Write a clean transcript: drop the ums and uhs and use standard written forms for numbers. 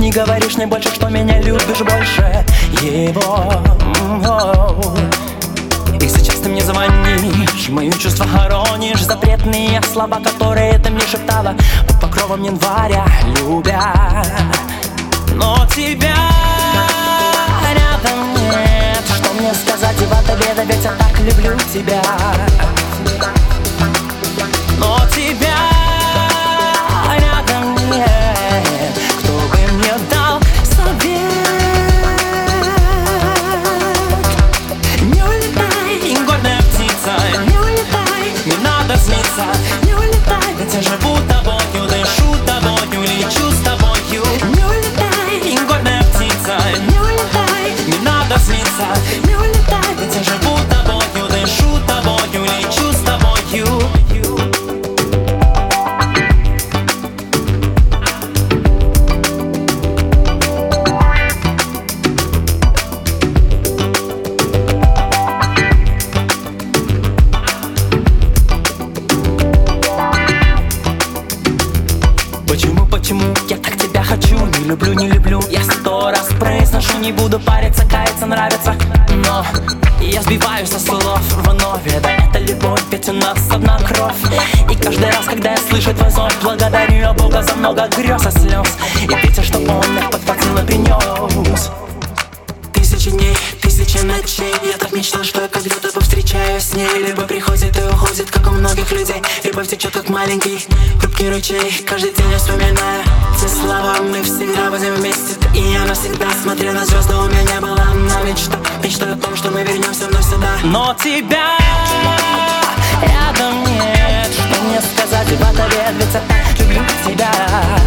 не говоришь мне больше, что меня любишь больше его. И сейчас ты мне звонишь, мои чувства хоронишь, запретные слова, которые ты мне шептала под покровом января, любя. Но тебя рядом нет, что мне сказать и в ответ, ведь я так люблю тебя. Но тебя рядом нет, кто бы мне дал совет. Не улетай, гордая птица, не улетай, не надо злиться, не улетай, ведь я живу тобою, дышу тобою, лечу с тобою. Не улетай, гордая птица, не улетай, не надо злиться, не улетай, ведь я живу тобою, дышу тобою, лечу с тобою. Почему я так тебя хочу? Не люблю, я 100 раз произношу, не буду париться, каяться, нравится. Но я сбиваюсь со слов вновь, да это любовь, ведь у нас одна кровь. И каждый раз, когда я слышу твой зов, благодарю я Бога за много грез и слез. И ветер, что он их подхватил и принес. Тысячи дней, тысячи ночей, я так мечтал, что я когда-то повстречаюсь с ней. Либо приходит и уходит, как у многих людей. Любовь течет, как маленький, хрупкий ручей. Каждый день я вспоминаю те слова, мы всегда будем вместе. Ты и я навсегда, смотря на звезды, у меня не была одна мечта. Мечта о том, что мы вернемся вновь сюда. Но тебя рядом нет, что мне сказать и в ответ, ведь я так люблю тебя.